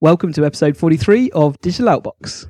Welcome to episode 43 of Digital Outbox.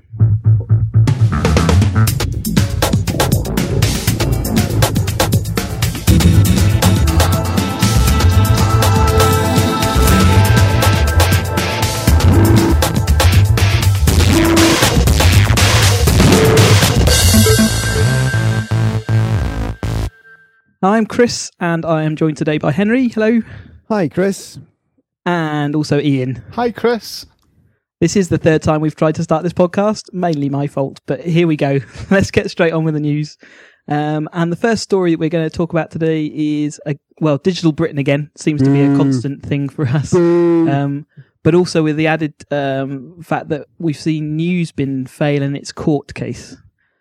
I'm Chris, and I am joined today by Henry. Hello. Hi, Chris. And also Ian. Hi, Chris. This is the third time we've tried to start this podcast. Mainly my fault, but here we go. Let's get straight on with the news. And the first story that we're going to talk about today is, Digital Britain again. Seems to be a constant thing for us. But also with the added fact that we've seen Newsbin fail in its court case.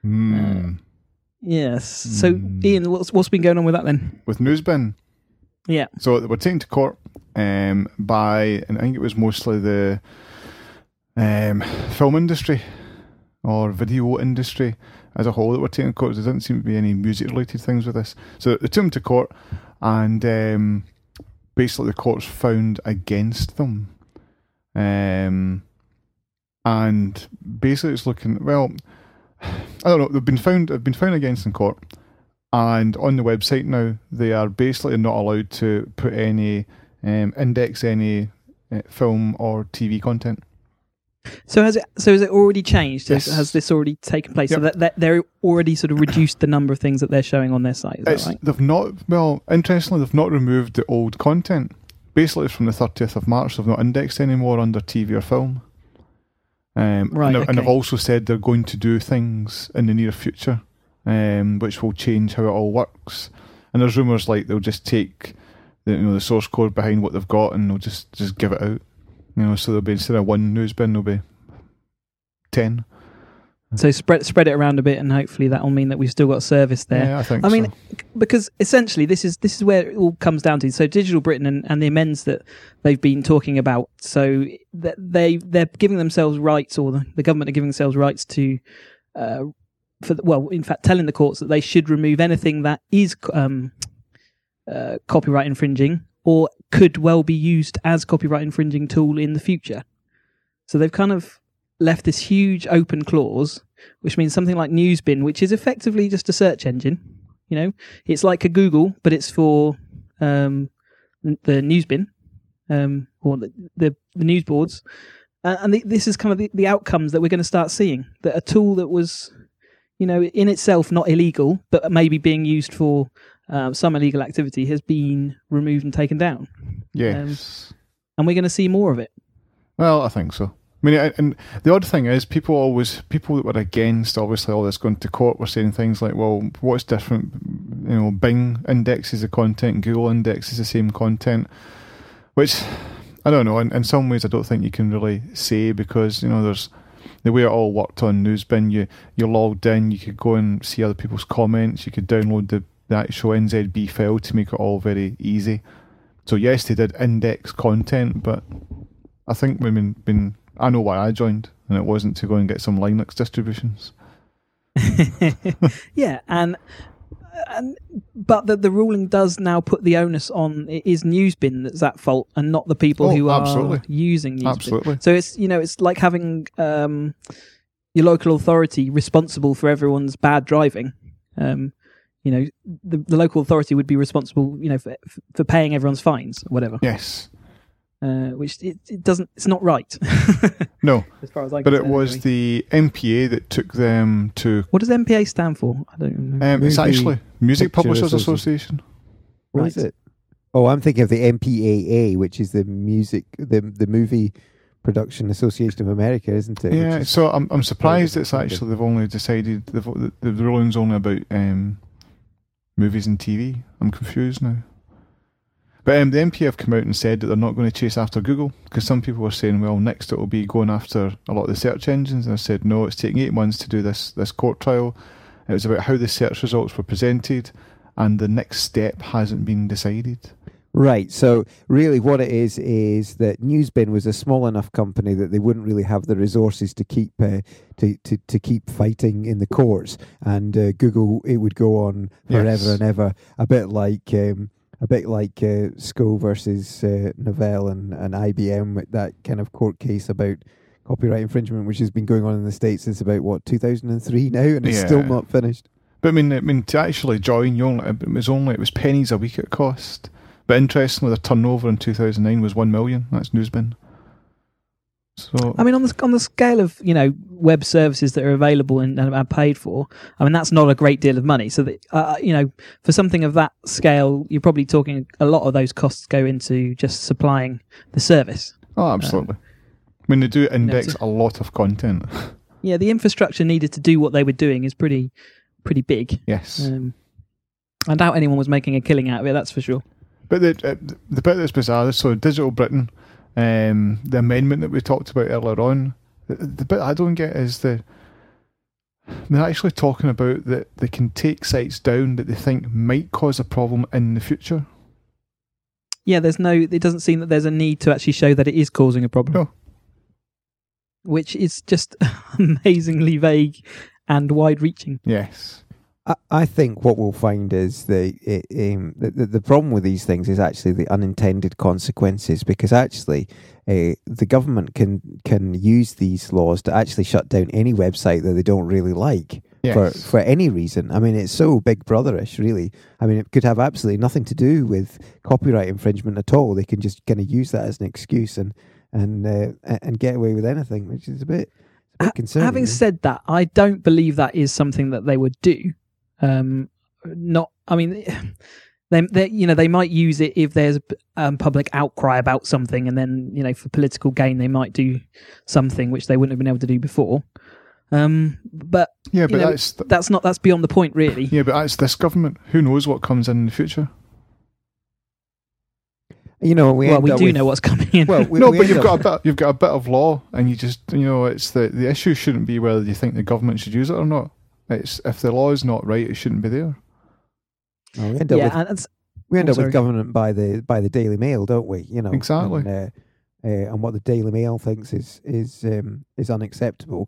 Yes. So, Ian, what's been going on with that then? With Newsbin? Yeah. So they were taken to court by, and I think it was mostly the film industry or video industry as a whole that were taken to court. There didn't seem to be any music-related things with this. So they took them to court, and basically the courts found against them. And basically it's looking, well, I don't know, they've been found against in court, and on the website now they are basically not allowed to put any index any film or TV content. So has it already changed? Yes. Has this already taken place? Yep. So that they're already sort of reduced the number of things that they're showing on their site, is that right? They've not, well, interestingly, they've not removed the old content. Basically from the 30th of March, they've not indexed anymore under TV or film. Right, and I've also said they're going to do things in the near future, which will change how it all works. And there's rumours like they'll just take the source code behind what they've got and they'll just give it out. So there'll be, instead of one Newsbin, there'll be 10. So spread it around a bit, and hopefully that will mean that we've still got service there. Yeah, I think. I mean, because essentially this is where it all comes down to. So Digital Britain and the amends that they've been talking about. So that they're giving themselves rights, or the government are giving themselves rights to, in fact, telling the courts that they should remove anything that is copyright infringing or could well be used as copyright infringing tool in the future. So they've kind of left this huge open clause, which means something like Newsbin, which is effectively just a search engine. It's like a Google, but it's for the Newsbin or the news boards. And this is kind of the outcomes that we're going to start seeing. That a tool that was, in itself not illegal, but maybe being used for some illegal activity has been removed and taken down. Yes. And we're going to see more of it. Well, I think so. I mean, and the odd thing is, people that were against, obviously, all this going to court were saying things like, well, what's different? Bing indexes the content, Google indexes the same content, which, I don't know, in some ways I don't think you can really say, because, there's the way it all worked on Newsbin, you're logged in, you could go and see other people's comments, you could download the actual NZB file to make it all very easy. So yes, they did index content, but I think I know why I joined, and it wasn't to go and get some Linux distributions. Yeah, but the ruling does now put the onus on, it is Newsbin that's at fault, and not the people who are using Newsbin. Absolutely. So it's like having your local authority responsible for everyone's bad driving. The local authority would be responsible, for paying everyone's fines or whatever. Yes. Which it doesn't. It's not right. No, as far as I. But it was the MPA that took them to. What does MPA stand for? I don't know. It's actually Music Publishers Association. What is it? Oh, I'm thinking of the MPAA, which is the Movie Production Association of America, isn't it? Yeah. So I'm surprised it's actually they've only decided the ruling's only about movies and TV. I'm confused now. But the MPA have come out and said that they're not going to chase after Google, because some people were saying, well, next it will be going after a lot of the search engines. And I said, no, it's taking 8 months to do this court trial. It was about how the search results were presented, and the next step hasn't been decided. Right. So really what it is that Newsbin was a small enough company that they wouldn't really have the resources to keep to keep fighting in the courts. And Google, it would go on forever and ever, a bit like a bit like SCO versus Novell and IBM, with that kind of court case about copyright infringement, which has been going on in the States since about 2003 now, and it's still not finished. But I mean, to actually join, it was pennies a week it cost. But interestingly, the turnover in 2009 was 1 million. That's Newsbin. So I mean, on the scale of web services that are available and are paid for, I mean that's not a great deal of money. So that for something of that scale, you're probably talking a lot of those costs go into just supplying the service. Oh, absolutely. I mean, they do index a lot of content. Yeah, the infrastructure needed to do what they were doing is pretty big. Yes. I doubt anyone was making a killing out of it. That's for sure. But the bit that's bizarre, so Digital Britain. The amendment that we talked about earlier on, the bit I don't get is they're actually talking about that they can take sites down that they think might cause a problem in the future. Yeah, it doesn't seem that there's a need to actually show that it is causing a problem. No. Which is just amazingly vague and wide-reaching. Yes. I think what we'll find is the problem with these things is actually the unintended consequences, because actually the government can use these laws to actually shut down any website that they don't really like. Yes. For any reason. I mean, it's so Big Brotherish, really. I mean, it could have absolutely nothing to do with copyright infringement at all. They can just kind of use that as an excuse and get away with anything, which is a bit concerning. Having said that, I don't believe that is something that they would do. I mean, they might use it if there's public outcry about something, and then for political gain they might do something which they wouldn't have been able to do before. But that's beyond the point, really. Yeah, but that's this government. Who knows what comes in the future? We do know what's coming in. Well, but you've got a bit of law, and you just it's the issue shouldn't be whether you think the government should use it or not. It's if the law is not right, it shouldn't be there. We end up with government by the Daily Mail, don't we? Exactly. And what the Daily Mail thinks is unacceptable,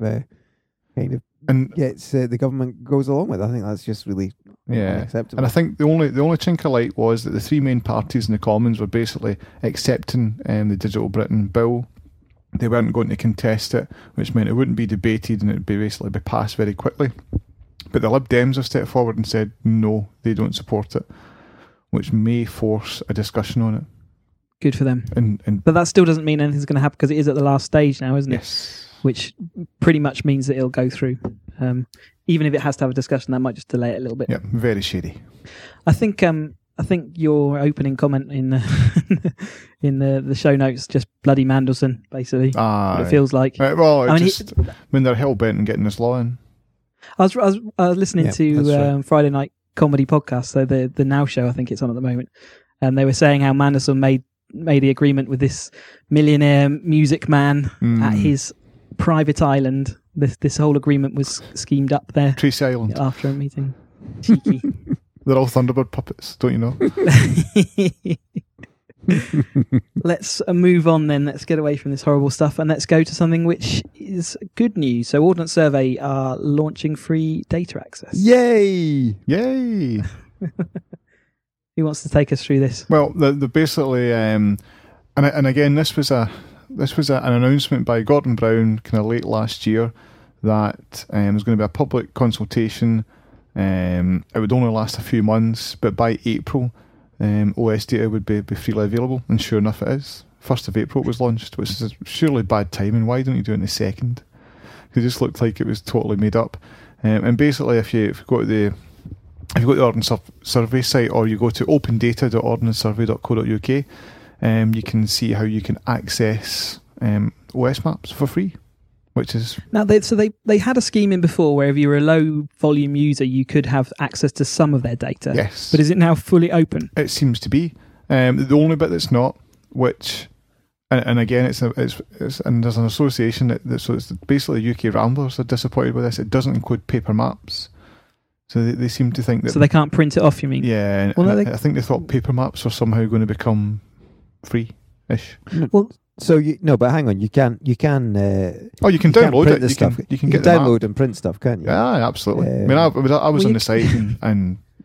and gets the government goes along with. I think that's just really unacceptable. And I think the only chink of light was that the three main parties in the Commons were basically accepting the Digital Britain bill. They weren't going to contest it, which meant it wouldn't be debated and it would basically be passed very quickly. But the Lib Dems have stepped forward and said no, they don't support it, which may force a discussion on it. Good for them. And but that still doesn't mean anything's going to happen, because it is at the last stage now, isn't it? Yes. Which pretty much means that it'll go through. Even if it has to have a discussion, that might just delay it a little bit. Yeah, very shady. I think your opening comment in the show notes just bloody Mandelson, basically. What it feels like. They're hell bent on getting this law in. I was listening to Friday Night Comedy Podcast, so the Now Show, I think it's on at the moment, and they were saying how Mandelson made the agreement with this millionaire music man at his private island. This whole agreement was schemed up there. Tracy Island. After a meeting. Cheeky. They're all Thunderbird puppets, don't you know? Let's move on then. Let's get away from this horrible stuff and let's go to something which is good news. So Ordnance Survey are launching free data access. Yay! Yay! Who wants to take us through this? Well, the basically, and again, this was an announcement by Gordon Brown kind of late last year that there's going to be a public consultation. It would only last a few months, but by April, OS data would be freely available, and sure enough it is. 1st of April it was launched, which is surely bad timing. Why don't you do it in the 2nd? It just looked like it was totally made up. And basically, if you go to the Ordnance Survey site, or you go to opendata.ordnancesurvey.co.uk, you can see how you can access OS maps for free. Which is now they had a scheme in before where if you were a low volume user you could have access to some of their data. Yes, but is it now fully open? It seems to be. The only bit that's not, which and again it's and there's an association so it's basically UK Ramblers are disappointed with this. It doesn't include paper maps, so they seem to think that they can't print it off. You mean? Yeah, I think they thought paper maps were somehow going to become free-ish. Well. So but hang on, you can. You can download it. You can download and print stuff, can't you? Yeah, absolutely. I mean, I was on the site and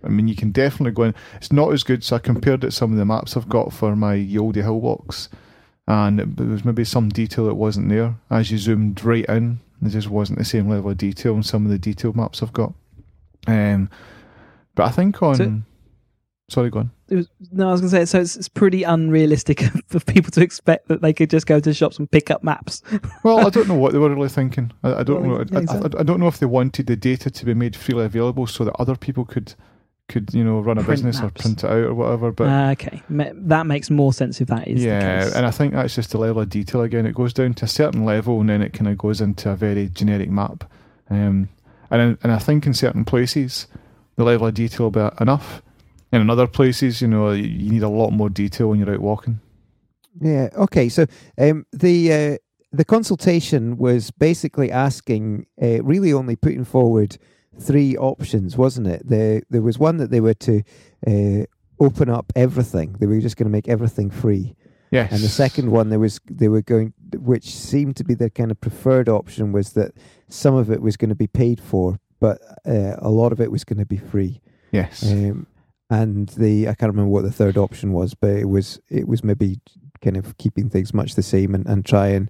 I mean, you can definitely go in. It's not as good, so I compared it to some of the maps I've got for my Yoldi Hill walks, and there was maybe some detail that wasn't there. As you zoomed right in, there just wasn't the same level of detail on some of the detailed maps I've got. But I think on... Sorry, go on. I was going to say, so it's pretty unrealistic for people to expect that they could just go to shops and pick up maps. Well, I don't know what they were really thinking. I don't know. Exactly. I don't know if they wanted the data to be made freely available so that other people could run a business maps. or print it out or whatever. But okay, that makes more sense if that is the case. And I think that's just the level of detail again. It goes down to a certain level and then it kind of goes into a very generic map. And I think in certain places the level of detail will be enough. And in other places, you need a lot more detail when you're out walking. Yeah. Okay. So the consultation was basically asking, really only putting forward 3 options, wasn't it? There was one that they were to open up everything. They were just going to make everything free. Yes. And the second one, they were going, which seemed to be their kind of preferred option, was that some of it was going to be paid for, but a lot of it was going to be free. Yes. And I can't remember what the third option was, but it was maybe kind of keeping things much the same and try and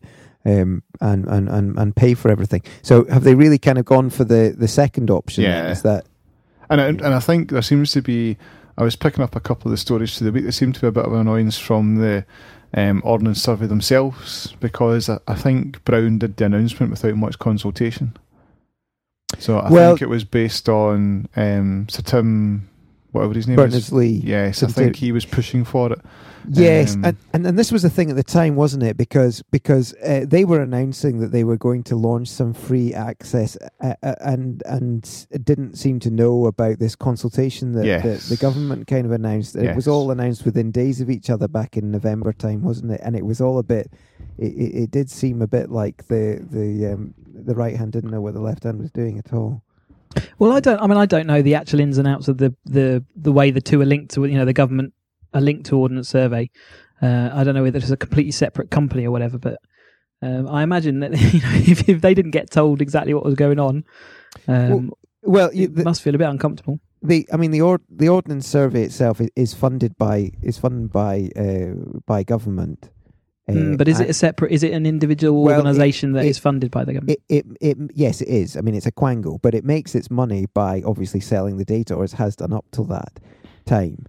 pay for everything. So have they really kind of gone for the second option? Yeah. Is that? And I think there seems to be. I was picking up a couple of the stories through the week. There seemed to be a bit of an annoyance from the Ordnance Survey themselves, because I think Brown did the announcement without much consultation. So I think it was based on Sir Tim, whatever his name is. Berners-Lee. Yes, I think he was pushing for it. Yes, and this was the thing at the time, wasn't it? Because they were announcing that they were going to launch some free access, and didn't seem to know about this consultation that the government kind of announced. It was all announced within days of each other back in November time, wasn't it? And it was all a bit. It did seem a bit like the right hand didn't know what the left hand was doing at all. Well, I don't know the actual ins and outs of the way the two are linked to. The government are linked to Ordnance Survey. I don't know whether it's a completely separate company or whatever, but I imagine that if they didn't get told exactly what was going on, it must feel a bit uncomfortable. The Ordnance Survey itself is funded by government. But is it a separate? Is it an individual organisation that is funded by the government? Yes, it is. I mean, it's a quangle, but it makes its money by obviously selling the data, or it has done up till that time.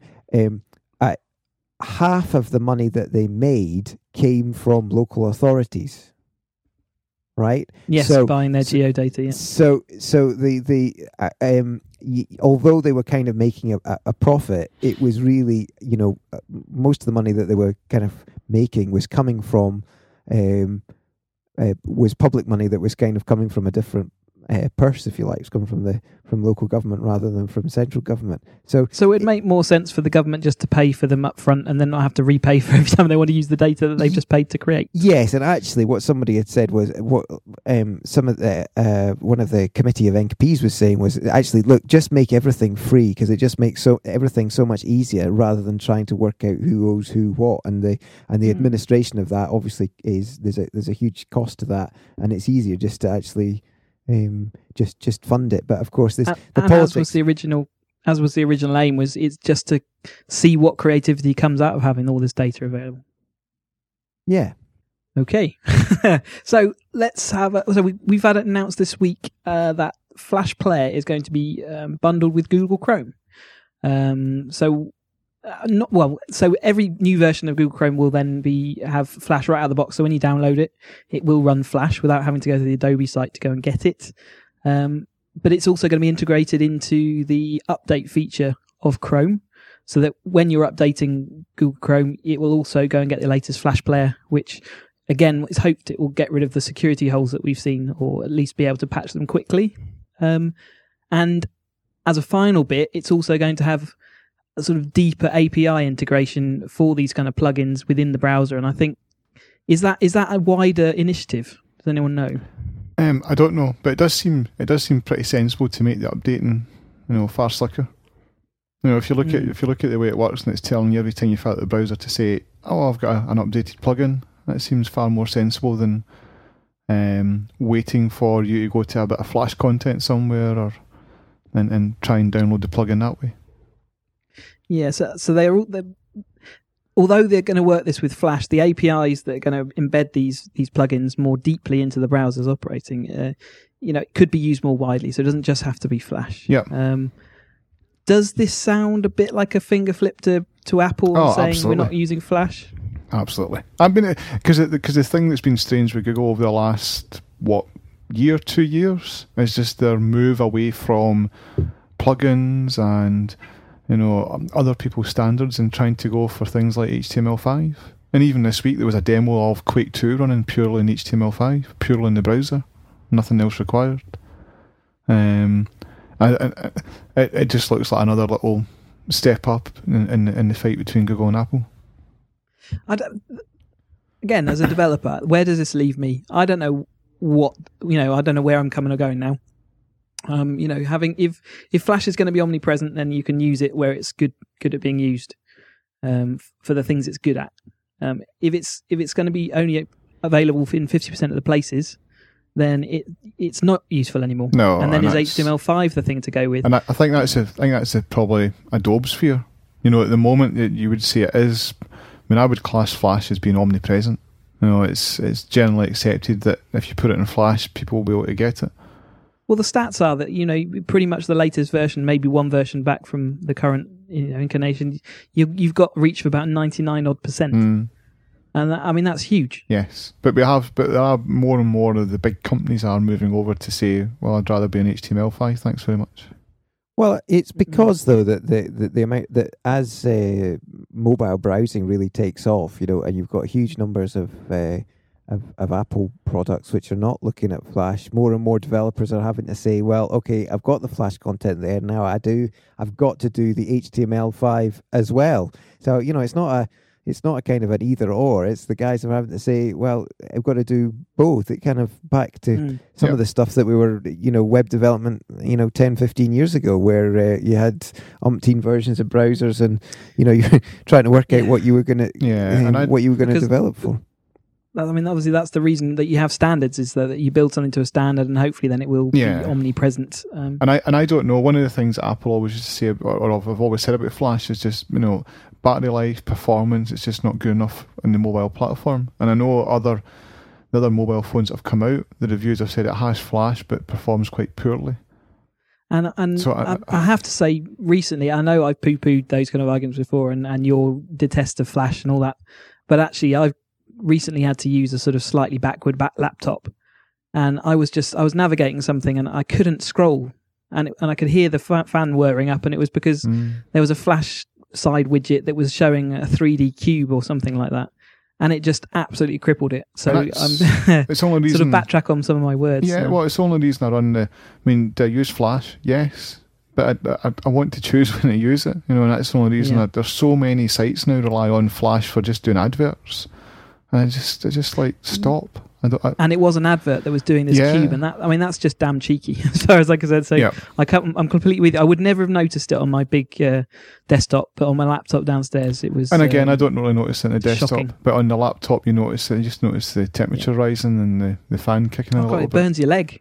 Half of the money that they made came from local authorities, right? Yes, buying their geodata. Yes. So although they were kind of making a profit, it was really most of the money that they were kind of making was coming from was public money that was kind of coming from a different purse, if you like. It's coming from local government rather than from central government. So it'd make more sense for the government just to pay for them up front and then not have to repay for every time they want to use the data that they've just paid to create. Yes, and actually what somebody had said was what some of the one of the committee of NPs was saying was actually, look, just make everything free, because it just makes everything so much easier rather than trying to work out who owes who what, and the administration of that obviously is there's a huge cost to that, and it's easier just to actually just fund it. But of course there's the politics. As was the original aim, was it's just to see what creativity comes out of having all this data available. Yeah. Okay. So let's have we've had it announced this week that Flash Player is going to be bundled with Google Chrome. So every new version of Google Chrome will then have Flash right out of the box. So when you download it, it will run Flash without having to go to the Adobe site to go and get it. But it's also going to be integrated into the update feature of Chrome, so that when you're updating Google Chrome, it will also go and get the latest Flash Player, which again is hoped it will get rid of the security holes that we've seen, or at least be able to patch them quickly. And as a final bit, it's also going to have a sort of deeper API integration for these kind of plugins within the browser. And I think, is that a wider initiative? Does anyone know? I don't know, but it does seem pretty sensible to make the updating, far slicker. If you look at the way it works, and it's telling you every time you fire out the browser to say, "Oh, I've got an updated plugin," that seems far more sensible than waiting for you to go to a bit of Flash content somewhere and try and download the plugin that way. Yeah, so although they're going to work this with Flash, the APIs that are going to embed these plugins more deeply into the browser's operating, it could be used more widely. So it doesn't just have to be Flash. Yeah. Does this sound a bit like a finger flip to Apple saying absolutely. we're not using Flash? Absolutely. I've been because the thing that's been strange with Google over the last 2 years is just their move away from plugins and other people's standards and trying to go for things like HTML5. And even this week there was a demo of Quake 2 running purely in HTML5, purely in the browser, nothing else required. It just looks like another little step up in the fight between Google and Apple. Again, as a developer, where does this leave me? I don't know I don't know where I'm coming or going now. If Flash is going to be omnipresent, then you can use it where it's good at being used for the things it's good at. If it's going to be only available in 50% of the places, then it's not useful anymore. No, and then is HTML5 the thing to go with? And I think that's probably Adobe's fear. At the moment you would say it is. I mean, I would class Flash as being omnipresent. It's generally accepted that if you put it in Flash, people will be able to get it. Well, the stats are that pretty much the latest version, maybe one version back from the current incarnation, you've got reach of about 99% and that's huge. Yes, but there are more and more of the big companies are moving over to say, well, I'd rather be in HTML5. Thanks very much. Well, it's because though that the amount that as mobile browsing really takes off, and you've got huge numbers of Apple products which are not looking at Flash. More and more developers are having to say, well, okay, I've got the Flash content there now. I've got to do the HTML5 as well. So it's not a kind of an either or. It's the guys are having to say, well, I've got to do both. It kind of back to some of the stuff that we were, web development, 10, 15 years ago, where you had umpteen versions of browsers, and you're trying to work out what you were going to what you were going to develop for. I mean, obviously, that's the reason that you have standards, is that you build something to a standard, and hopefully, then it will be omnipresent. And I don't know. One of the things that Apple always used to say, or I've always said about Flash, is just battery life, performance. It's just not good enough on the mobile platform. And I know the other mobile phones that have come out, the reviews have said it has Flash, but performs quite poorly. And so I have to say, recently, I know I've poo-pooed those kind of arguments before, and your detest of Flash and all that, but actually, I've recently had to use a sort of slightly backward laptop, and I was navigating something and I couldn't scroll, and I could hear the fan whirring up, and it was because there was a Flash side widget that was showing a 3D cube or something like that, and it just absolutely crippled it. So I'm it's only reason, sort of backtrack on some of my words. Yeah, well, it's the only reason I run do I use Flash? Yes. But I want to choose when I use it, and that's the only reason. There's so many sites now rely on Flash for just doing adverts. And I just like, stop. And it was an advert that was doing this cube, and that's just damn cheeky, as far as I can say. So I'm completely with you. I would never have noticed it on my big desktop, but on my laptop downstairs, it was. And again, I don't really notice it on the desktop, shocking. But on the laptop, you just notice the temperature rising and the fan kicking in a little bit. It burns your leg.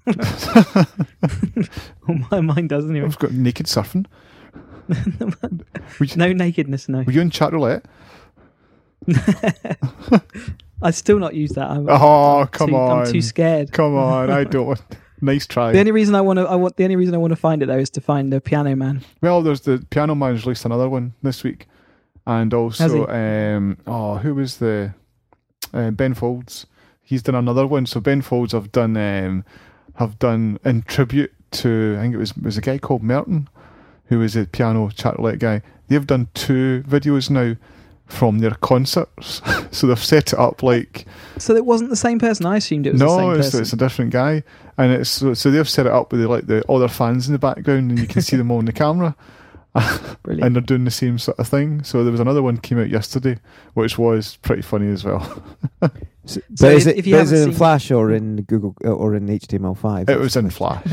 Well, mine does anyway. I've got naked surfing. No nakedness, no. Were you in chat roulette? I'd still not use that. Come on! I'm too scared. Come on! I don't want. Nice try. The only reason I want to find it though is to find the Piano Man. Well, there's the Piano Man's released another one this week, and also who was the Ben Folds? He's done another one. So Ben Folds have done in tribute to, I think it was a guy called Merton, who was a piano chat roulette guy. They've done 2 videos now from their concerts. So they've set it up like... So it wasn't the same person? I assumed it was the same person. No, it's a different guy. And it's so they've set it up with all their fans in the background, and you can see them all on the camera. Brilliant. And they're doing the same sort of thing. So there was another one came out yesterday, which was pretty funny as well. So is it in Flash or in Google or in HTML5? It was in Flash.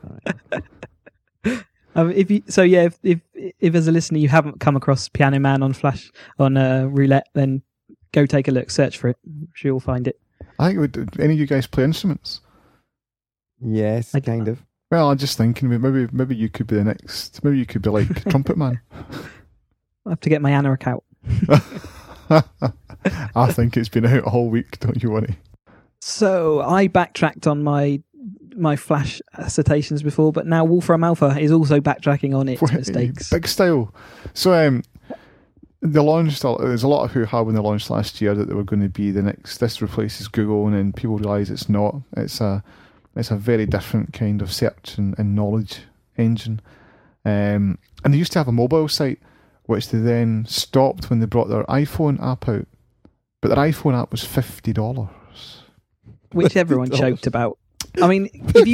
If as a listener you haven't come across Piano Man on Flash on Roulette, then go take a look, search for it. I'm sure you'll find it. I think any of you guys play instruments? Yes, kind of. Well, I'm just thinking maybe you could be the next. Maybe you could be like Trumpet Man. I have to get my anorak out. I think it's been out all week, don't you worry. So I backtracked on my Flash citations before, but now Wolfram Alpha is also backtracking on its mistakes. Big style. So the launch, there's a lot of hoo-ha when they launched last year that they were going to be the next, this replaces Google, and then people realise it's not. It's a very different kind of search and knowledge engine. And they used to have a mobile site, which they then stopped when they brought their iPhone app out. But their iPhone app was $50. Which everyone joked about. I mean, if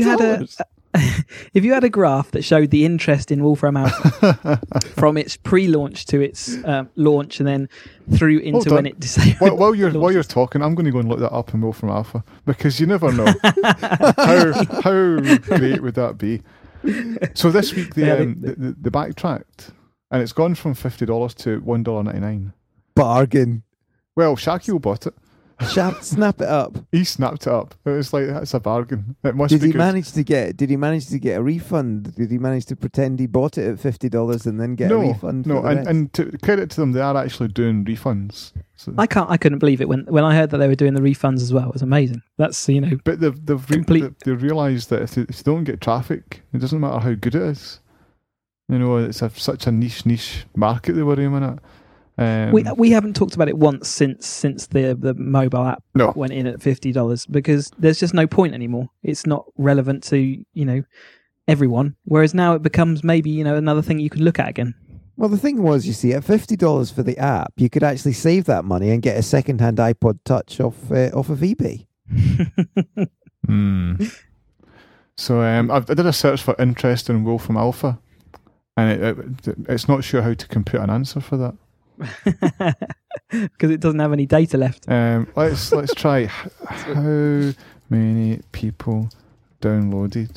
you had a graph that showed the interest in Wolfram Alpha from its pre-launch to its launch, and then through into when it disabled. While you're talking, I'm going to go and look that up in Wolfram Alpha, because you never know. how great would that be? So this week the backtracked, and it's gone from $50 to $1.99. Bargain. Well, Shaquille bought it. Snap it up. He snapped it up. It was like, that's a bargain. It must be good. Did he manage to get a refund? Did he manage to pretend he bought it at $50 and then get a refund? No, and to credit to them, they are actually doing refunds. So. I couldn't believe it when I heard that they were doing the refunds as well. It was amazing. That's But they realised that if you don't get traffic, it doesn't matter how good it is. It's such a niche market they were aiming at. We haven't talked about it once since the mobile app went in at $50, because there's just no point anymore. It's not relevant to everyone. Whereas now it becomes maybe another thing you could look at again. Well, the thing was, you see, at $50 for the app, you could actually save that money and get a second-hand iPod Touch off of eBay. So I did a search for interest in Wolfram Alpha, and it's not sure how to compute an answer for that. Because it doesn't have any data left. Let's try. How many people downloaded?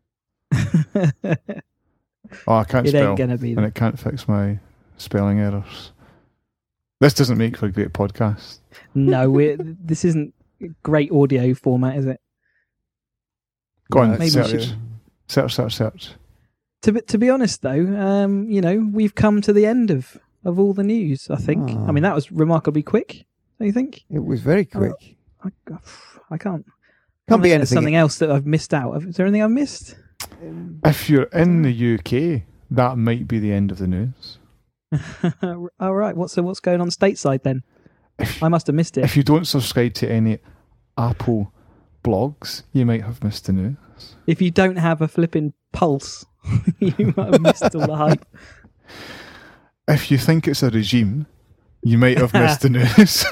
I can't spell, ain't gonna be and it can't fix my spelling errors. This doesn't make for a great podcast. No, this isn't great audio format, is it? Go on, search. To be honest, though, we've come to the end of all the news, I think. I mean, that was remarkably quick, don't you think? It was very quick. I can't be anything. There's something else that I've missed out. Is there anything I've missed? If you're in the UK, that might be the end of the news. All right. What's going on stateside then? I must have missed it. If you don't subscribe to any Apple blogs, you might have missed the news. If you don't have a flipping pulse, you might have missed all the hype. If you think it's a regime, you might have missed the news.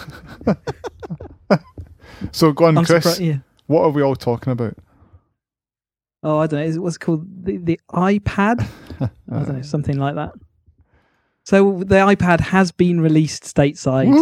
So go on, Chris. What are we all talking about? Oh, I don't know. What's it called? The iPad? I don't know, something like that. So the iPad has been released stateside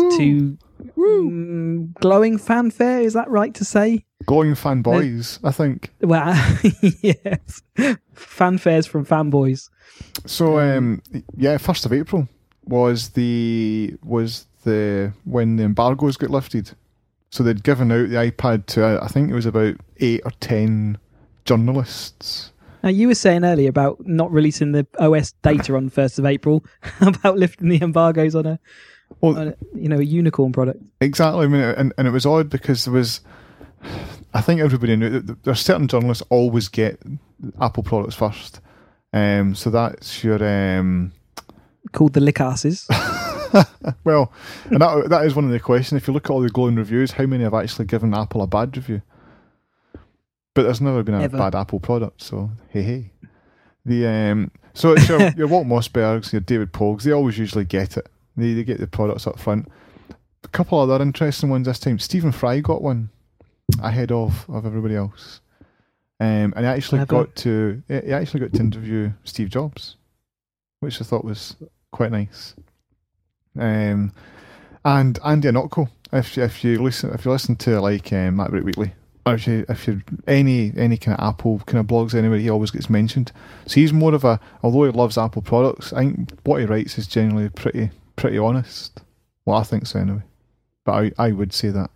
to glowing fanfare. Is that right to say? Glowing fanboys, I think. Well, yes. Fanfares from fanboys. So, 1st of April was the when the embargoes got lifted. So they'd given out the iPad to, I think it was about 8 or 10 journalists. Now, you were saying earlier about not releasing the OS data on 1st of April, about lifting the embargoes on a unicorn product. Exactly. I mean, and it was odd because there was, I think everybody knew that there are certain journalists always get Apple products first. So that's your called the lickasses. Well, and that is one of the questions. If you look at all the glowing reviews, how many have actually given Apple a bad review? But there's never been a bad Apple product, so hey. So it's your Walt Mossbergs, your David Pogues, they always usually get it. They get the products up front. A couple other interesting ones this time. Stephen Fry got one ahead of everybody else. And he actually got to interview Steve Jobs, which I thought was quite nice. And Andy Anocco, if you listen to like MacBreak Weekly, or if you any kind of Apple kind of blogs anywhere, he always gets mentioned. So he's more of although he loves Apple products, I think what he writes is generally pretty honest. Well, I think so anyway. But I would say that.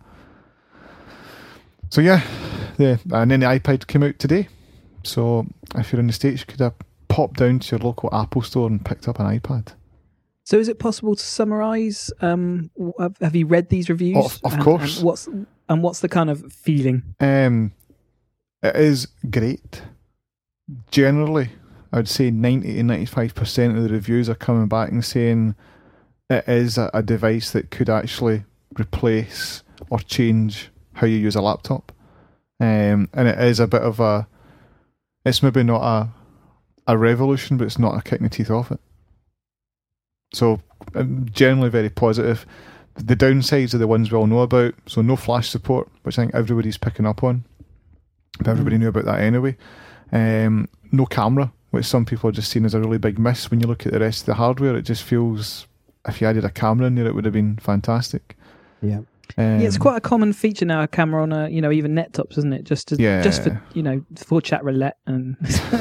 So yeah, and then the iPad came out today. So if you're in the States, you could have popped down to your local Apple store and picked up an iPad. So is it possible to summarise? Have you read these reviews? Of course. And what's the kind of feeling? It is great. Generally, I would say 90 to 95% of the reviews are coming back and saying it is a device that could actually replace or change how you use a laptop. And it is a bit of it's maybe not a revolution, but it's not a kick in the teeth off it. So I'm generally very positive. The downsides are the ones we all know about. So no flash support, which I think everybody's picking up on. But everybody knew about that anyway. No camera, which some people are just seen as a really big miss. When you look at the rest of the hardware, it just feels, if you added a camera in there, it would have been fantastic. Yeah. It's quite a common feature now, a camera on even net tops, isn't it? Just for for chat roulette and.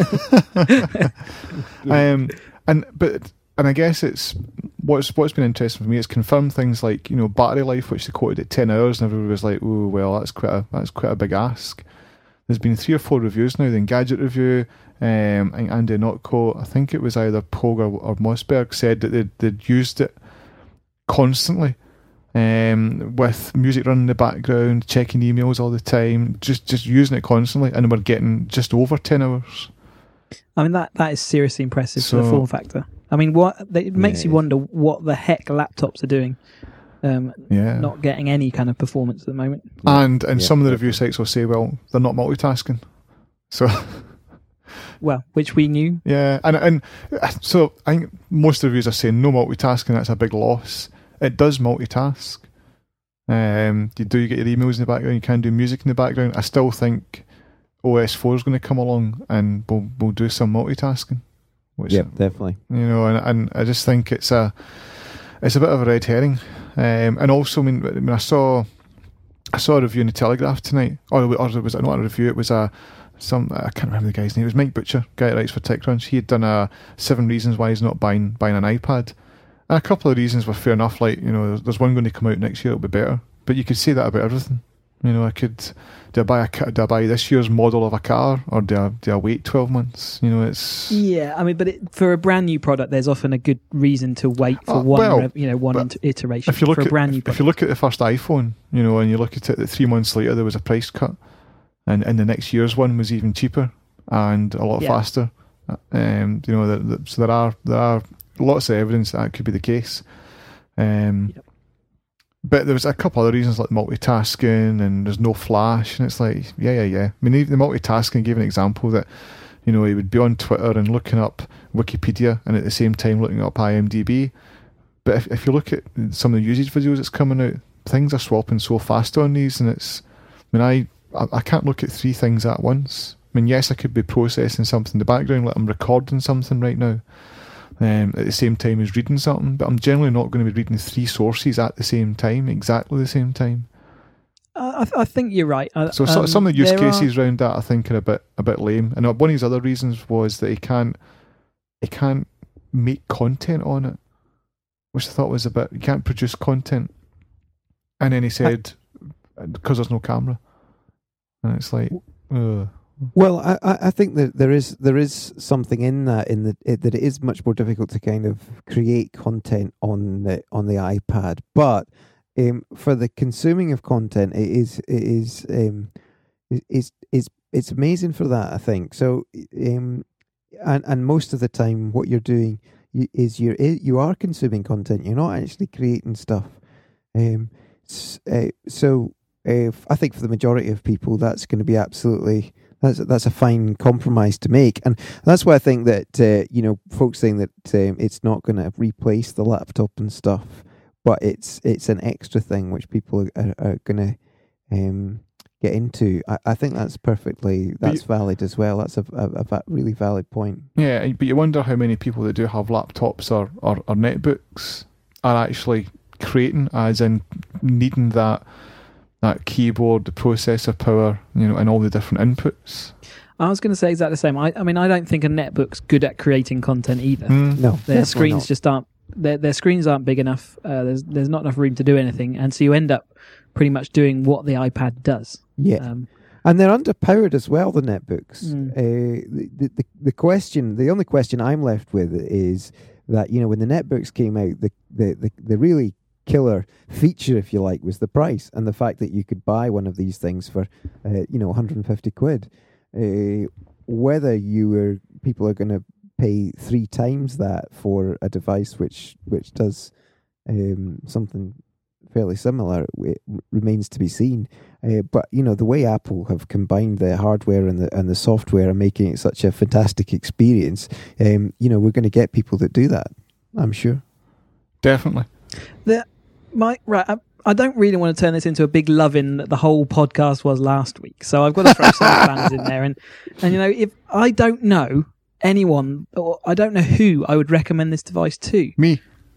And I guess it's what's been interesting for me is confirmed things like battery life, which they quoted at 10 hours, and everybody was like, "Oh well, that's quite a big ask." There's been 3 or 4 reviews now. The Engadget review, and Andy Notco, I think it was either Pogue or Mossberg, said that they'd used it constantly, with music running in the background, checking emails all the time, just using it constantly, and we're getting just over 10 hours. I mean, that is seriously impressive for the form factor. I mean, it makes you wonder what the heck laptops are doing. Not getting any kind of performance at the moment. And some of the review sites will say, well, they're not multitasking. So, well, which we knew. Yeah, and so I think most reviews are saying no multitasking. That's a big loss. It does multitask. You get your emails in the background. You can do music in the background. I still think OS 4 is going to come along and we'll do some multitasking. Definitely. And I just think it's a bit of a red herring. And also, I mean, I saw a review in the Telegraph tonight, or it was not a review. It was I can't remember the guy's name. It was Mike Butcher, guy that writes for TechCrunch. He had done 7 reasons why he's not buying an iPad, and a couple of reasons were fair enough. Like there's one going to come out next year. It'll be better, but you could say that about everything. Do I buy this year's model of a car, or do I wait 12 months? It's I mean, but for a brand new product, there's often a good reason to wait for one iteration. If you look for a brand new if you look at the first iPhone, and you look at it, that 3 months later there was a price cut, and the next year's one was even cheaper and a lot faster. So there are lots of evidence that could be the case. But there was a couple other reasons like multitasking and there's no flash, and it's like, yeah. I mean, even the multitasking gave an example that, he would be on Twitter and looking up Wikipedia and at the same time looking up IMDb. But if you look at some of the usage videos that's coming out, things are swapping so fast on these, and I can't look at 3 things at once. I mean, yes, I could be processing something in the background, like I'm recording something right now. At the same time as reading something, but I'm generally not going to be reading 3 sources at the same time, exactly the same time. I think you're right. So some of the use cases around that I think are a bit lame. And one of his other reasons was that he can't make content on it, which I thought was he can't produce content. And then he said because there's no camera, and it's like, ugh. Well, I think that there is something in that that it is much more difficult to kind of create content on the iPad, but for the consuming of content, it's amazing for that, I think. So, and most of the time, what you're doing is you are consuming content. You're not actually creating stuff. So, I think for the majority of people, that's going to be absolutely. That's a fine compromise to make, and that's why I think that folks saying that it's not going to replace the laptop and stuff, but it's an extra thing which people are going to get into. I think that's valid as well. That's a really valid point. Yeah, but you wonder how many people that do have laptops or netbooks are actually creating, as in needing that keyboard, the processor power, and all the different inputs. I was going to say exactly the same. I mean, I don't think a netbook's good at creating content either. No, their screens just aren't. Their screens aren't big enough. There's not enough room to do anything, and so you end up pretty much doing what the iPad does. Yeah, and they're underpowered as well. The netbooks. The only question I'm left with is that, you know, when the netbooks came out, the really killer feature, if you like, was the price and the fact that you could buy one of these things for, 150 quid. Whether people are going to pay 3 times that for a device which does something fairly similar, it remains to be seen. But you know, the way Apple have combined the hardware and the software and making it such a fantastic experience, we're going to get people that do that, I'm sure. Definitely. I don't really want to turn this into a big love-in that the whole podcast was last week, so I've got to throw some banners in there. And if I don't know anyone, or I don't know who I would recommend this device to. Me.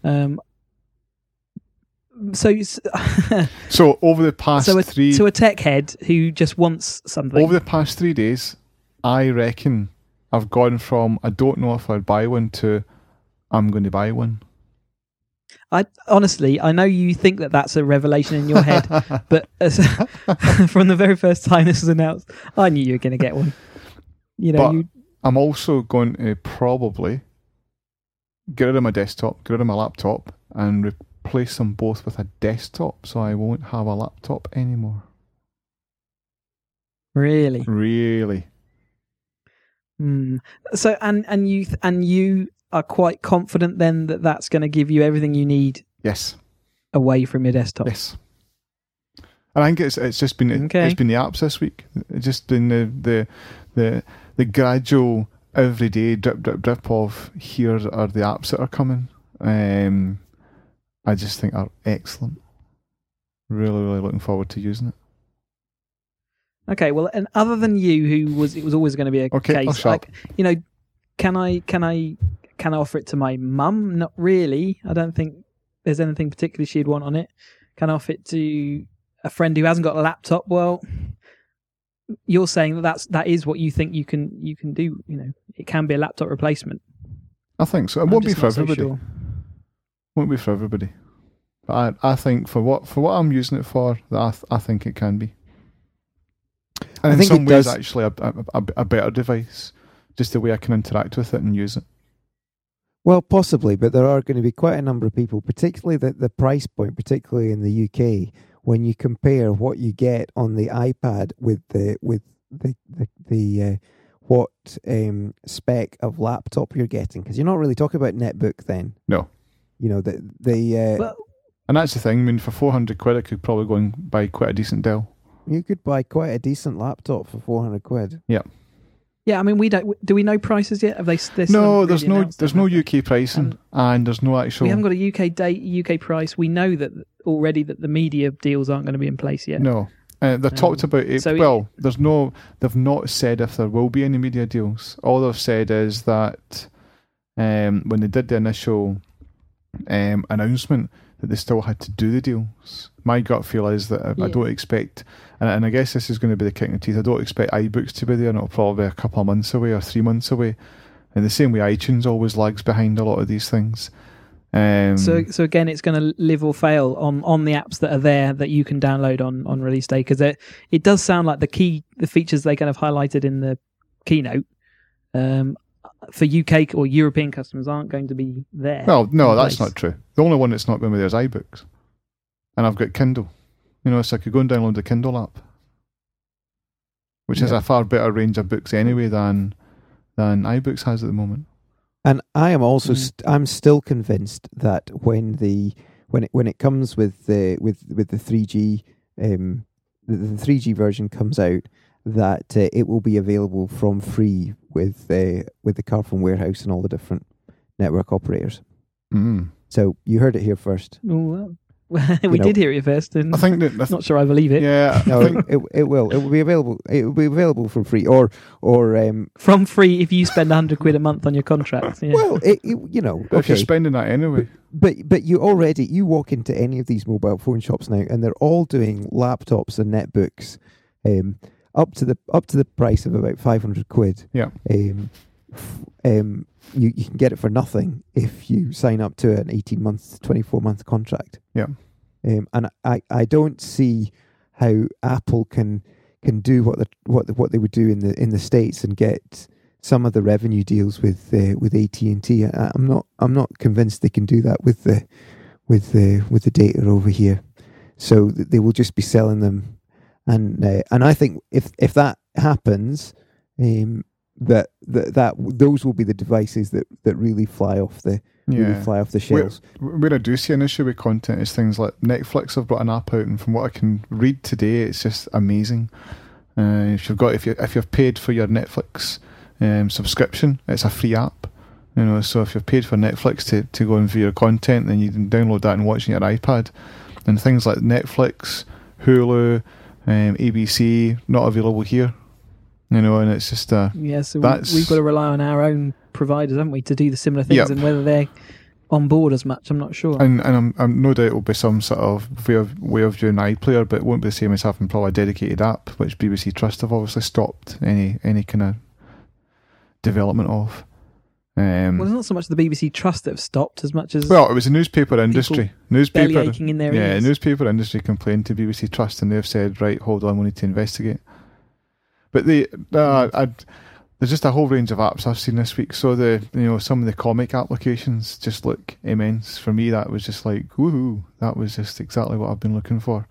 So over the past to a tech head who just wants something. Over the past 3 days, I reckon I've gone from I don't know if I'd buy one to I'm going to buy one. I know you think that that's a revelation in your head, but from the very first time this was announced, I knew you were going to get one. I'm also going to probably get rid of my desktop, get rid of my laptop, and replace them both with a desktop, so I won't have a laptop anymore. Really? Really. So, and you are quite confident then that that's going to give you everything you need. Yes. Away from your desktop. Yes. And I think it's just been it's been the apps this week. It's just been the gradual everyday drip of here are the apps that are coming. I just think are excellent. Really, really looking forward to using it. Okay, well, and other than you, it was always going to be a case. Like, can I offer it to my mum? Not really. I don't think there's anything particularly she'd want on it. Can I offer it to a friend who hasn't got a laptop? Well, you're saying that is what you think you can do. It can be a laptop replacement. I think so. It won't be for everybody. So sure. Won't be for everybody. But I think for what I'm using it for, I think it can be. And in some ways, actually, a better device. Just the way I can interact with it and use it. Well, possibly, but there are going to be quite a number of people, particularly the price point, particularly in the UK, when you compare what you get on the iPad with the what spec of laptop you're getting, because you're not really talking about netbook then. No. And that's the thing. I mean, for 400 quid, I could probably go and buy quite a decent Dell. You could buy quite a decent laptop for 400 quid. Yeah. Yeah, I mean, do we know prices yet? Have they? No, there's no UK pricing, and there's no actual. We haven't got a UK price. We know that already that the media deals aren't going to be in place yet. No, they're talked about it. So they've not said if there will be any media deals. All they've said is that when they did the initial announcement, that they still had to do the deals. My gut feel is that I don't expect, and I guess this is going to be the kick in the teeth, I don't expect iBooks to be there, and it'll probably be a couple of months away or 3 months away. In the same way iTunes always lags behind a lot of these things. So again, it's going to live or fail on the apps that are there that you can download on release day, because it does sound like the features they kind of highlighted in the keynote for UK or European customers aren't going to be there. Well, no, that's not true. The only one that's not going to be there is iBooks. And I've got Kindle. So I could go and download the Kindle app, which has a far better range of books anyway than iBooks has at the moment. And I am also I'm still convinced that when it comes with the 3G the 3G version comes out, that it will be available from free with the Carphone Warehouse and all the different network operators. Mm. So you heard it here first. Oh, well, we did hear it first, and I think that not sure I believe it. Yeah, no, it will. It will be available. It will be available for free, or from free if you spend 100 quid a month on your contract. Yeah. Well, if you're spending that anyway. But you walk into any of these mobile phone shops now, and they're all doing laptops and netbooks, up to the price of about 500 quid. Yeah. You can get it for nothing if you sign up to an 18-month, 24-month contract. Yeah. And I don't see how Apple can do what they would do in the States and get some of the revenue deals with AT&T. I'm not convinced they can do that with the data over here. So they will just be selling them, and I think if that happens, that those will be the devices that really fly off the shelves. Where I do see an issue with content is things like Netflix have brought an app out, and from what I can read today, it's just amazing. If you've paid for your Netflix subscription, it's a free app. So if you've paid for Netflix to go and view your content, then you can download that and watch on your iPad. And things like Netflix, Hulu, ABC, not available here. And it's just so we've got to rely on our own providers, haven't we, to do the similar things. Yep. And whether they're on board as much, I'm not sure. And I'm no doubt it will be some sort of way of viewing iPlayer, but it won't be the same as having probably a dedicated app, which BBC Trust have obviously stopped any kind of development of. Well, it's not so much the BBC Trust that have stopped as much as... Well, it was the newspaper industry. Belly aching in their ears. Yeah, newspaper industry complained to BBC Trust, and they've said, right, hold on, we need to investigate. But there's just a whole range of apps I've seen this week. So some of the comic applications just look immense. For me, that was just like, woohoo, that was just exactly what I've been looking for.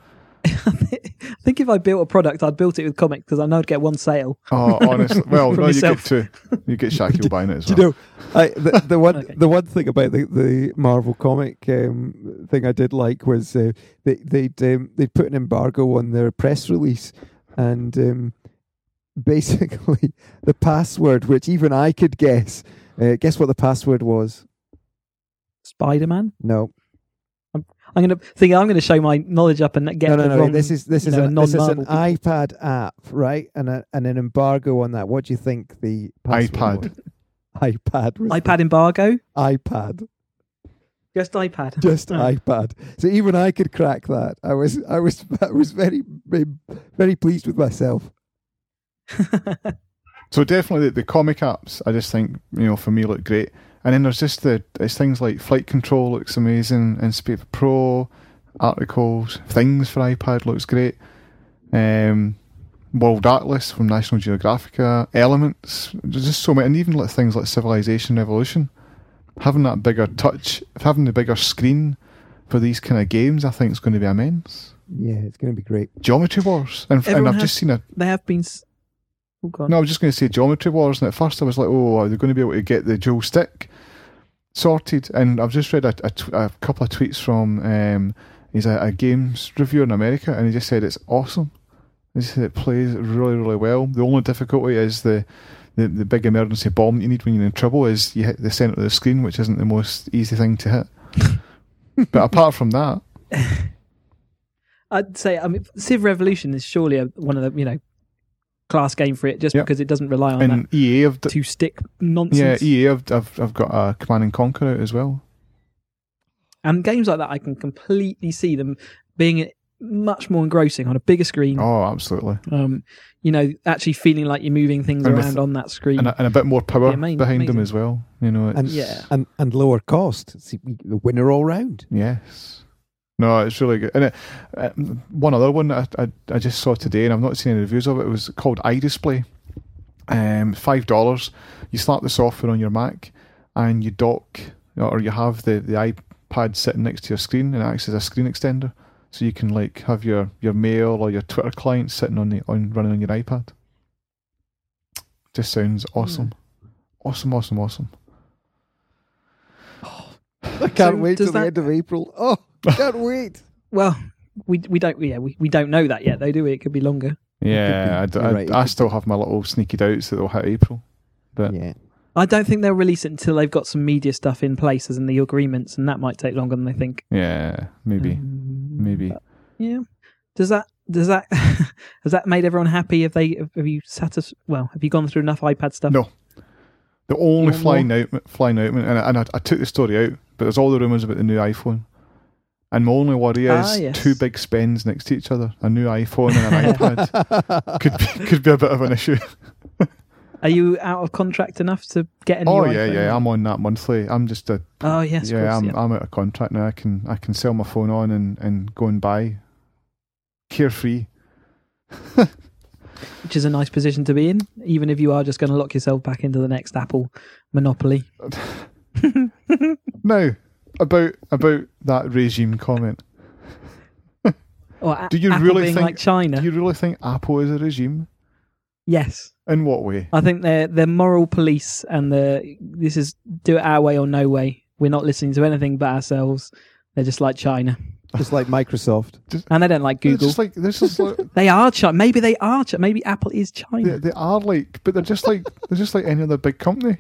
I think if I built a product, I'd built it with comics because I know I'd get one sale. Oh, honestly, well, no, yourself. You get two. You get Shaquille buying it as well. Do you know, the one thing about the Marvel comic thing I did like was they'd put an embargo on their press release, and basically the password, which even I could guess what the password was. Spider-Man? No. I'm going to show my knowledge up and get the wrong. This is an iPad app, right? And an embargo on that. What do you think the password was? iPad embargo? iPad. Just iPad. Just iPad. So even I could crack that. I was very, very pleased with myself. So definitely the comic apps, I just think, for me, look great. And then there's just it's things like Flight Control looks amazing, Inkscape Pro, articles, things for iPad looks great. World Atlas from National Geographic, Elements, there's just so many, and even things like Civilization Revolution. Having that bigger touch, having the bigger screen for these kind of games, I think is going to be immense. Yeah, it's going to be great. Geometry Wars, and I've just seen They have been. Oh God. No, I was just going to say Geometry Wars, and at first I was like, oh, are they going to be able to get the dual stick sorted? And I've just read a couple of tweets from he's a games reviewer in America, and he just said it's awesome. He said it plays really, really well. The only difficulty is the big emergency bomb you need when you're in trouble is you hit the centre of the screen, which isn't the most easy thing to hit. But apart from that, I'd say, Civ Revolution is surely one of the class game for it, just because it doesn't rely on and that EA have two-stick nonsense. Yeah, EA have got a Command and Conquer out as well. And games like that, I can completely see them being much more engrossing on a bigger screen. Oh, absolutely. Actually feeling like you're moving things around on that screen, and a bit more power behind them as well. And lower cost. See, the winner all round. Yes. No, it's really good. And one other one that I just saw today, and I've not seen any reviews of it. It was called iDisplay. $5. You slap the software on your Mac, and you dock, or you have the iPad sitting next to your screen, and it acts as a screen extender. So you can have your mail or your Twitter client sitting running on your iPad. Just sounds awesome. Awesome. I can't wait till the end of April. Oh, can't wait. Well, we don't know that yet, though, do we? It could be longer. Yeah, I still have my little sneaky doubts that they'll hit April. But yeah. I don't think they'll release it until they've got some media stuff in place, as in the agreements, and that might take longer than they think. Yeah, maybe. Yeah. Does that has that made everyone happy? Have you gone through enough iPad stuff? No. The only flying out, and I took the story out, but there's all the rumours about the new iPhone. And my only worry is two big spends next to each other. A new iPhone and an iPad could be a bit of an issue. Are you out of contract enough to get a new iPhone? Yeah. I'm on that monthly. I'm just a... Oh, yes. Yeah, I'm out of contract now. I can sell my phone on and go and buy. Carefree. which is a nice position to be in, even if you are just going to lock yourself back into the next Apple monopoly. Now, about that regime comment. Or Do you Apple really being think like China? Do you really think Apple is a regime? Yes. In what way? I think they're moral police, and this is do it our way or no way. We're not listening to anything but ourselves. They're just like China, Just like Microsoft. and they don't like Google. They're just like They are China. Maybe they are. Maybe Apple is China. they are like, but they're just like any other big company.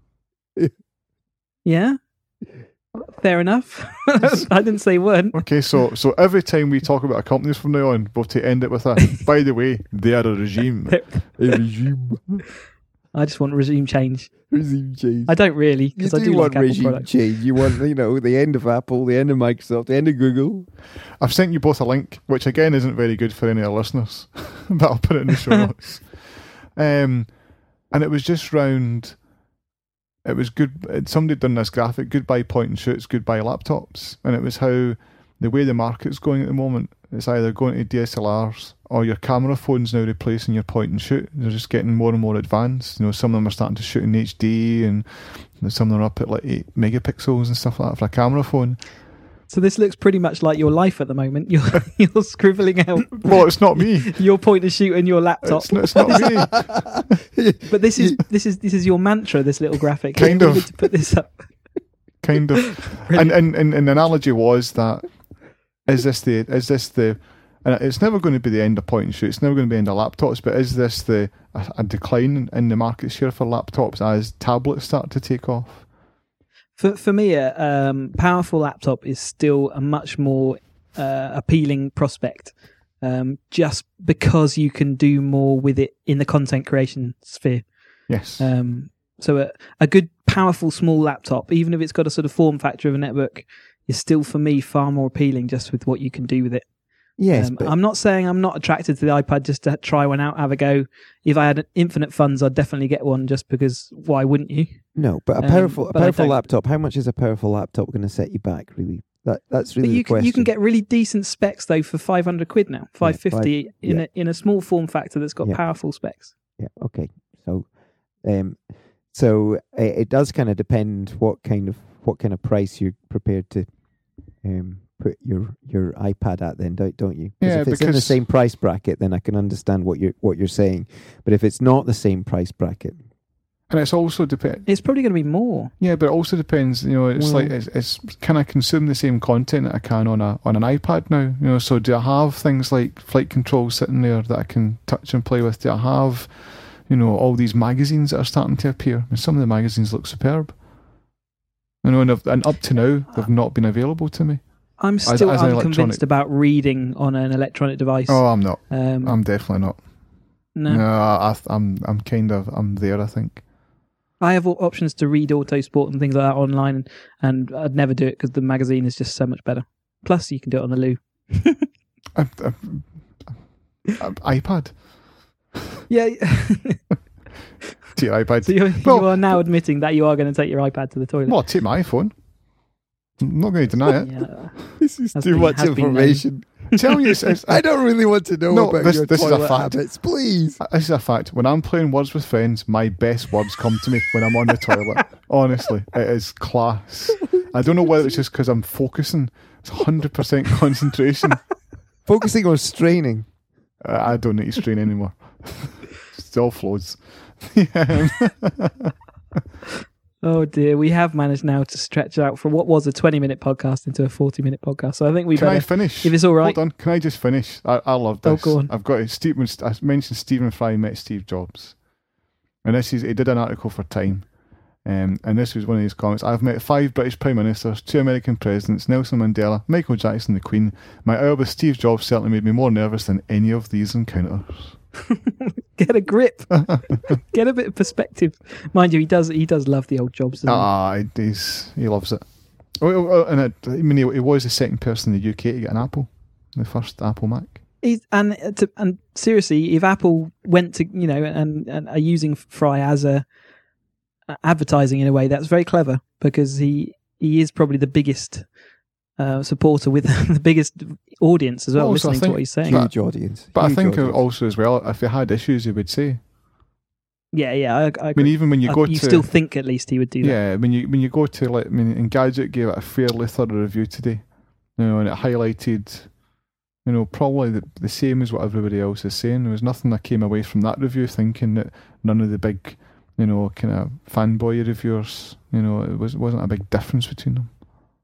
Yeah. Fair enough. I didn't say weren't. Okay, so every time we talk about a company from now on, we'll have to end it with a. By the way, they are a regime. A regime. I just want regime change. Regime change. I don't really, You because I do do want like Apple regime products. change. You want, the end of Apple, the end of Microsoft, the end of Google. I've sent you both a link, which again isn't very good for any of our listeners, but I'll put it in the show notes. And it was just round. It was good. Somebody had done this graphic: goodbye point and shoots, goodbye laptops, and it was how the way the market's going at the moment. It's either going to DSLRs or your camera phones now replacing your point and shoot. They're just getting more and more advanced. Some of them are starting to shoot in HD, and some of them are up at like 8 megapixels and stuff like that for a camera phone. So this looks pretty much like your life at the moment. You're scribbling out. Well, it's not me. Your point and shoot and your laptop. It's not me. But this is your mantra. This little graphic. Kind You of. needed to put this up. Kind of. And the analogy was that is this the and it's never going to be the end of point and shoot, it's never going to be the end of laptops, but is this a decline in the market share for laptops as tablets start to take off? For me, a powerful laptop is still a much more appealing prospect, just because you can do more with it in the content creation sphere. Yes. So a good, powerful, small laptop, even if it's got a sort of form factor of a netbook, is still for me far more appealing just with what you can do with it. Yes, but I'm not saying I'm not attracted to the iPad just to try one out, have a go. If I had infinite funds, I'd definitely get one just because why wouldn't you? no, but a but powerful I don't. laptop. How much is a powerful laptop going to set you back? Really, that's really But the you question. can get really decent specs though for £500 now, £550 yeah. in a small form factor that's got Yeah. powerful specs. Yeah. Okay. So it does kind of depend what kind of price you're prepared to put your iPad at. Then don't you? Yeah, if it's in the because- same price bracket, then I can understand what you're saying. But if it's not the same price bracket, And it's also It's probably going to be more. Yeah, but it also depends. It's Well- like it's can I consume the same content that I can on an iPad now? So do I have things like flight control sitting there that I can touch and play with? Do I have, all these magazines that are starting to appear? And some of the magazines look superb. And up to now, they've not been available to me. I'm still as an unconvinced electronic- about reading on an electronic device. Oh, I'm not. Um, I'm definitely not. no. No, I'm there, I think. I have options to read Autosport and things like that online, and I'd never do it because the magazine is just so much better. Plus, you can do it on the loo. iPad. Yeah. To your iPad. So you Well- are now admitting that you are going to take your iPad to the toilet. Well, I'll take my iPhone. I'm not going to deny it. Yeah. this is Has too been- much has been information. Tell me, it's I don't really want to know No, about this- your this is a toilet fact. habits, please. This is a fact. When I'm playing Words with Friends, my best words come to me when I'm on the toilet. Honestly, it is class. I don't know whether it's just because I'm focusing. It's 100% concentration. Focusing on straining. I don't need to strain anymore. It all flows. Yeah. Oh dear, we have managed now to stretch out from what was a 20-minute podcast into a 40-minute podcast. So I think we Can I better. finish? If it's all right. Hold on. Can I just finish? I love Oh, this. go on. I've got it. I mentioned Stephen Fry met Steve Jobs. And he did an article for Time. And this was one of his comments. I've met 5 British Prime Ministers, 2 American Presidents, Nelson Mandela, Michael Jackson, the Queen. My hour with Steve Jobs certainly made me more nervous than any of these encounters. Get a grip. Get a bit of perspective. Mind you, he does love the old Jobs. doesn't He loves it. He was the second person in the UK to get an Apple, the first Apple Mac. And seriously, if Apple went to and are using Fry as a advertising in a way, that's very clever because he is probably the biggest supporter with the biggest audience as well, Also, I listening to think- what he's saying. Huge audience. But I Huge think audience. also as well, if he had issues, he would say. Yeah, I I mean, even when you go you to still think at least he would do that. yeah, when you go to like, I mean, Engadget gave it a fairly thorough review today, and it highlighted, probably the same as what everybody else is saying. There was nothing that came away from that review thinking that none of the big, kind of fanboy reviewers, it wasn't a big difference between them.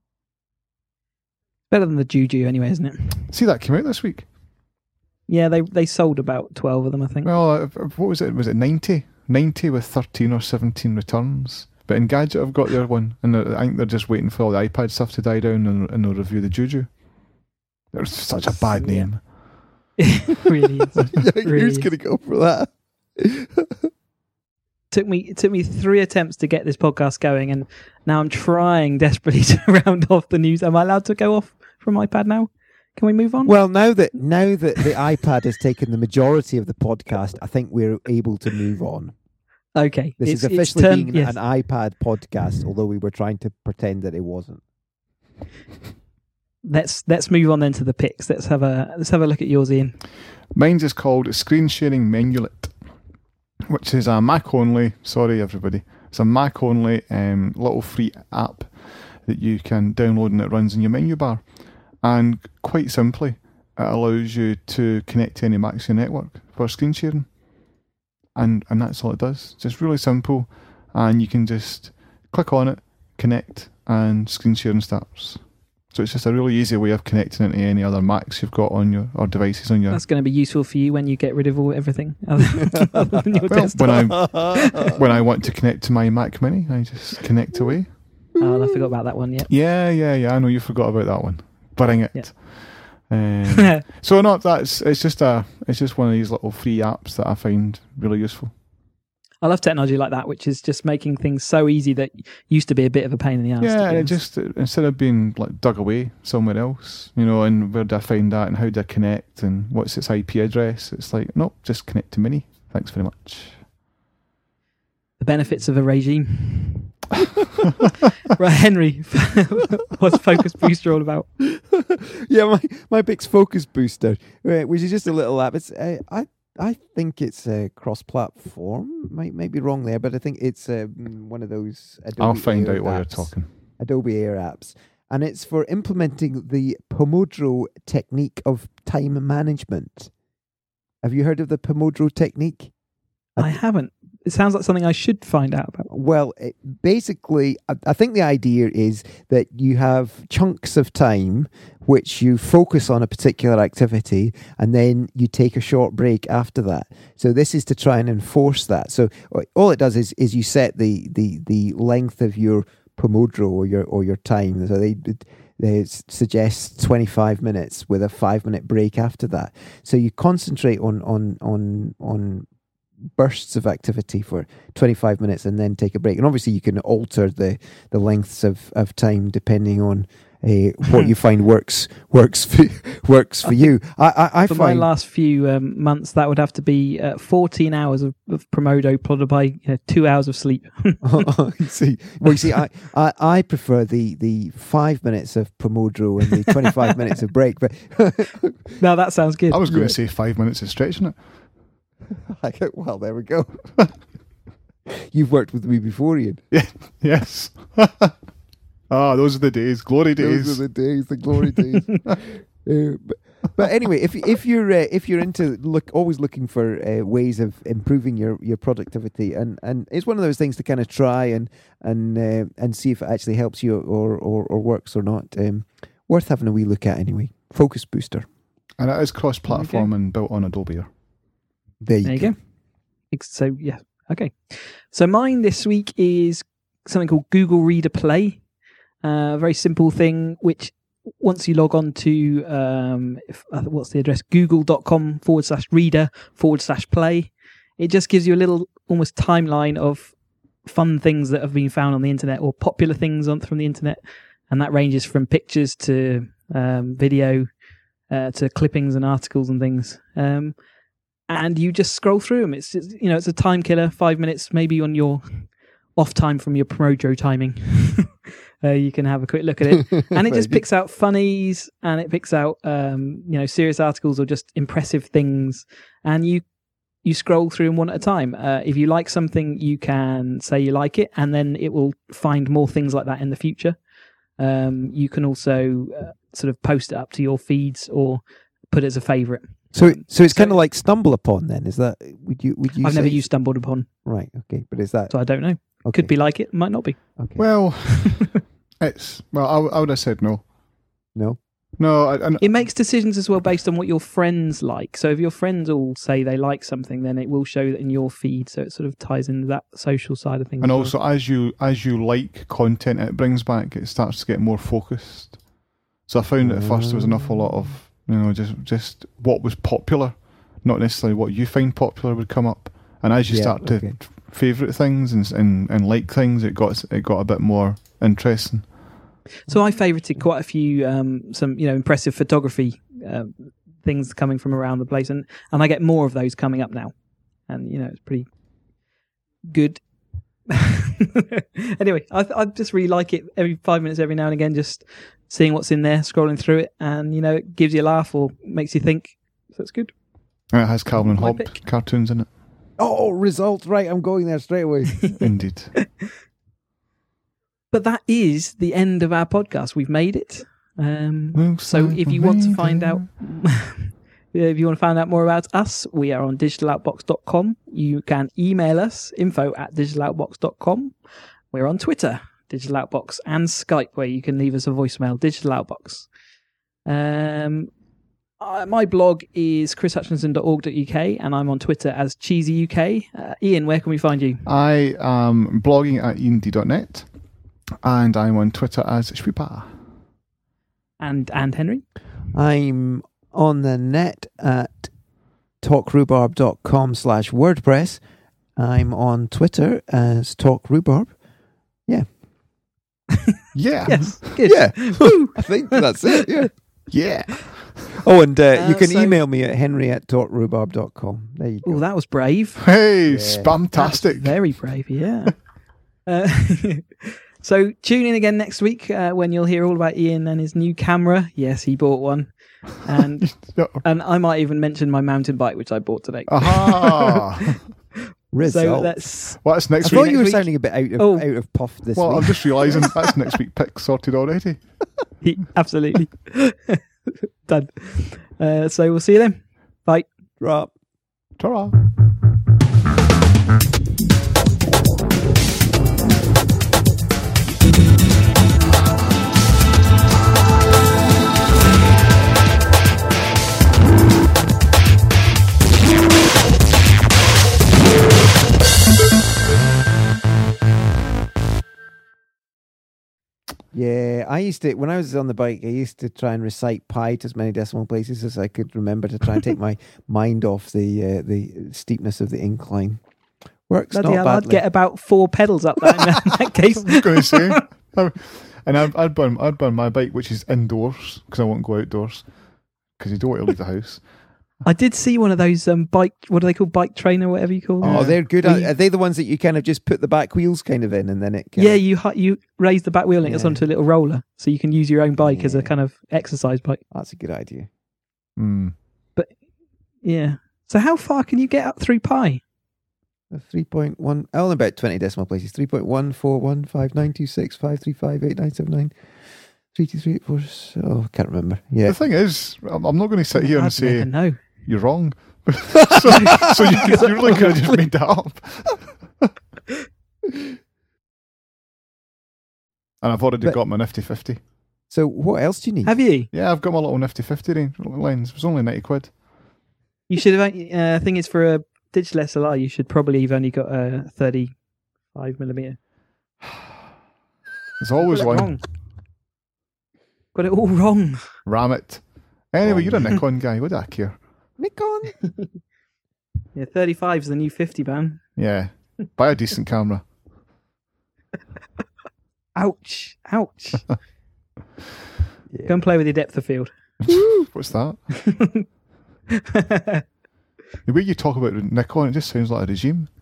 Better than the Juju anyway, isn't it? See, that came out this week. Yeah, they sold about 12 of them, I think. Well, what was it? Was it 90? 90 with 13 or 17 returns. But Engadget have got their one, and I think they're just waiting for all the iPad stuff to die down, and they'll review the Juju. They're such a bad name. It really is. Really Who's is. going to go for that? It took me 3 attempts to get this podcast going, and now I'm trying desperately to round off the news. Am I allowed to go off from iPad now? Can we move on? Well, now that the iPad has taken the majority of the podcast, I think we're able to move on. Okay. This is It's officially turned- being yes. an iPad podcast, although we were trying to pretend that it wasn't. Let's move on then to the picks. Let's have a look at yours, Ian. Mine's is called Screen Sharing Menulet, which is a Mac only. Sorry, everybody. It's a Mac only little free app that you can download, and it runs in your menu bar. And quite simply, it allows you to connect to any Maxio network for screen sharing. And that's all it does. Just really simple. And you can just click on it, connect, and screen sharing starts. So it's just a really easy way of connecting into any other Macs you've got on your, or devices on your... That's going to be useful for you when you get rid of everything other than your Well, desktop. when I want to connect to my Mac Mini, I just connect away. Oh, I forgot about that one. Yeah. I know you forgot about that one. Bring it. Yeah. So no, it's just one of these little free apps that I find really useful. I love technology like that, which is just making things so easy that used to be a bit of a pain in the ass. Yeah, to and be it honest. just instead of being like dug away somewhere else, and where do I find that, and how do I connect, and what's its IP address? It's like, nope, just connect to Mini. Thanks very much. The benefits of a regime. Right, Henry, what's Focus Booster all about? Yeah, my pick's Focus Booster, which is just a little app. It's I think it's a cross-platform. Might be wrong there, but I think it's one of those Adobe I'll find Air out while you're apps. talking. Adobe Air apps, and it's for implementing the Pomodoro technique of time management. Have you heard of the Pomodoro technique? I haven't. It sounds like something I should find out about. Well, basically, I think the idea is that you have chunks of time which you focus on a particular activity, and then you take a short break after that. So this is to try and enforce that. So all it does is you set the length of your Pomodoro or your time. So they suggest 25 minutes with a 5-minute break after that. So you concentrate on bursts of activity for 25 minutes and then take a break. And obviously you can alter the lengths of time depending on what you find works for you. I For find my last few months, that would have to be 14 hours of Pomodoro plotted by 2 hours of sleep. you see, I prefer the 5 minutes of Pomodoro and the 25 minutes of break. But Now that sounds good. I was going to say 5 minutes of stretching it. well, there we go. You've worked with me before, Ian. Yes. Those are the days, glory days. Those are the days, the glory days. But anyway, if you're into always looking for ways of improving your productivity, and it's one of those things to kind of try and see if it actually helps you or works or not. Worth having a wee look at anyway. Focus Booster. And it is cross-platform and built on Adobe Air. There you go. So yeah, okay. So mine this week is something called Google Reader Play. A very simple thing, which once you log on to what's the address? google.com/reader/play. It just gives you a little almost timeline of fun things that have been found on the internet or popular things from the internet, and that ranges from pictures to video to clippings and articles and things. And you just scroll through them. It's just, it's a time killer. 5 minutes maybe on your off time from your Pomodoro timing. you can have a quick look at it. And it Very just good. picks out funnies, and it picks out serious articles or just impressive things, and you scroll through them one at a time. If you like something, you can say you like it, and then it will find more things like that in the future. You can also sort of post it up to your feeds or put it as a favourite. So it's kind of like Stumble Upon then, is that? Would you I've never say- used Stumbled Upon, Right, okay, but is that so I don't know. okay? Could be like it, might not be. Okay. Well, I would have said no. No. No, It makes decisions as well based on what your friends like. So if your friends all say they like something, then it will show that in your feed. So it sort of ties into that social side of things. and as well. also as you like content it brings back, it starts to get more focused. So I found that at first there was an awful lot of just what was popular, not necessarily what you find popular would come up. And as you Yeah, start to okay. favourite things and like things, it got a bit more interesting. So I favorited quite a few some impressive photography things coming from around the place, and I get more of those coming up now, and it's pretty good. Anyway, I just really like it. Every 5 minutes, every now and again, just seeing what's in there, scrolling through it, and it gives you a laugh or makes you think. So it's good. And it has Calvin and My Hobbes pick. cartoons in it. Oh, results! Right, I'm going there straight away. Indeed. But that is the end of our podcast. We've made it. So if you want to find out, if you want to find out more about us, we are on digitaloutbox.com. You can email us, info@digitaloutbox.com. We're on Twitter, Digital Outbox, and Skype, where you can leave us a voicemail, Digital Outbox. My blog is chrishutchinson.org.uk, and I'm on Twitter as CheesyUK. Ian, where can we find you? I am blogging at iand.net, and I'm on Twitter as Shwipa. And Henry? I'm on the net at talkrhubarb.com/WordPress. I'm on Twitter as talkrhubarb. Yeah. Yes, good. Yeah, I think that's it. Yeah. Yeah. Oh, and you can so- email me at henry@talkrhubarb.com. There you go. Oh, that was brave. Hey, Yeah. That's spamtastic. very brave, yeah. So tune in again next week when you'll hear all about Ian and his new camera. Yes, he bought one. And I might even mention my mountain bike, which I bought today. Aha. Results. So that's... Well, that's I next thought week. you were week. sounding a bit out of puff this Well, I'm week. just realising that's next week pick sorted already. Absolutely. Done. So we'll see you then. Bye. Drop. Ta-ra. Yeah, I used to, when I was on the bike, I used to try and recite pi to as many decimal places as I could remember to try and take my mind off the steepness of the incline. Works Bloody not hell, I'd badly. get about 4 pedals up that in that case. I was going to say. And I'd burn my bike, which is indoors, because I won't go outdoors, because you don't want to leave the house. I did see one of those bike, what are they called? Bike trainer, whatever you call them. Oh, they're good. We- Are they the ones that you kind of just put the back wheels kind of in and then it kind Yeah, of, you raise the back wheel and it goes Yeah. onto a little roller, so you can use your own bike as a Yeah. kind of exercise bike. that's a good idea. Mm. Yeah. So how far can you get up through pi? 3.1, only about 20 decimal places. 3.1415926535897932384. Oh, can't remember. Yeah. The thing is, I'm not going to sit here and I'd say never know. you're wrong. so you're really going to just made that up. And I've already But- got my Nifty 50. So what else do you need? Have you? Yeah, I've got my little Nifty 50 lens. It was only 90 quid. You should have. Thing is, for a digital SLR, you should probably have only got a 35mm. There's always Got it one. wrong. Got it all wrong. Ram it. Anyway, Oh. you're a Nikon guy. What do I care? Nikon. Yeah, 35 is the new 50, man. Yeah. Buy a decent camera. Ouch. Ouch. Yeah. Go and play with your depth of field. What's that? The way you talk about Nikon, it just sounds like a regime.